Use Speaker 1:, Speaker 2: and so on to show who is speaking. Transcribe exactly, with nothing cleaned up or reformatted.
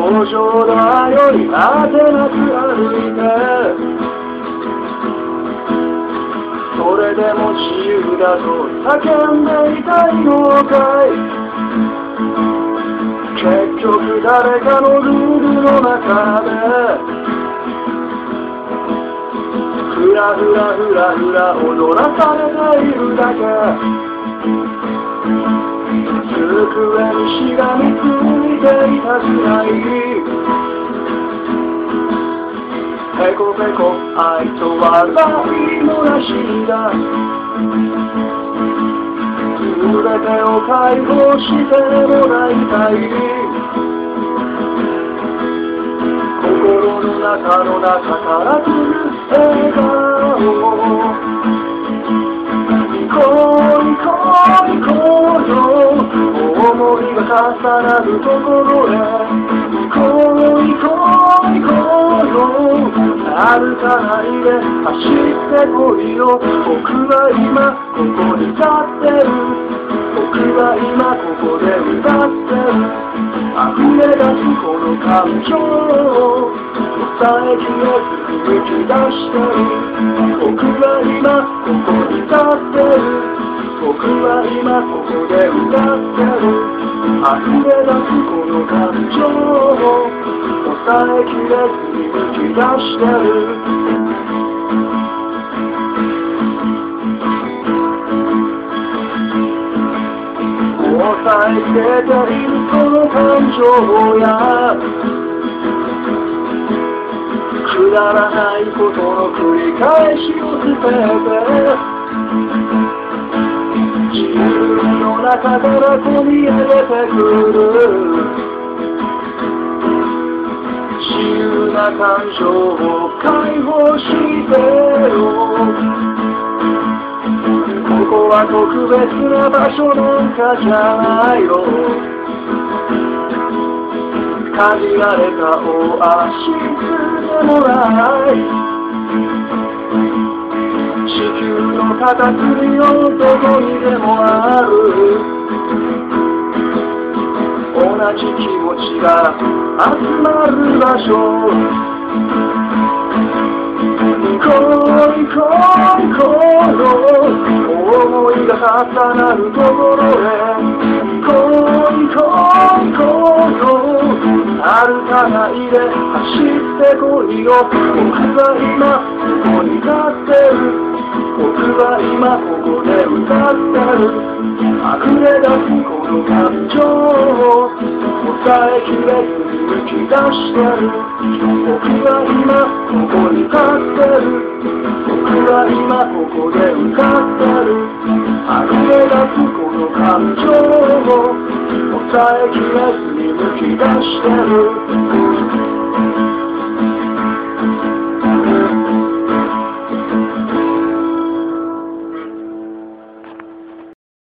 Speaker 1: 表情台より果てなく歩いて、それでも自由だと叫んでいたいのかい。結局誰かのルールの中でふらふらふらふら踊らされているだけ。机にしがみついていたくない。ペコペコ愛と笑いもなしだ。全てを解放してもらいたい。心の中の中から来る笑顔。行こう行こう行こうよ。思いが重なるところへ。行こう行こう行こうよ。歩かないで走ってこいよ。僕は今ここに立ってる。僕は今ここで歌ってる。溢れ出すこの感情を抑えきれずに吹き出してる。僕は今ここに立ってる。僕は今ここで歌ってる。溢れ出すこの感情を抑えきれずに吹き出してる。抑えきれているこの感情やくだらないことの繰り返しを捨てて、自分の中から込み上げてくる自由な感情を解放してよ。ここは特別な場所なんかじゃないよ。限られたオアシスでもない。地球の片隅のどこにでもある同じ気持ちが集まる場所。行こう行こう行こうよ。思いが重なるところへ。行こう行こう行こうよ。歩かないで走ってこいよ。僕は今ここに立ってる。僕は今ここで歌ってる。溢れ出すこの感情を抑えきれずに吹き出してる。僕は今ここに立ってる。僕は今ここで歌ってる。溢れ出すこの感情を抑えきれずに吹き出してる。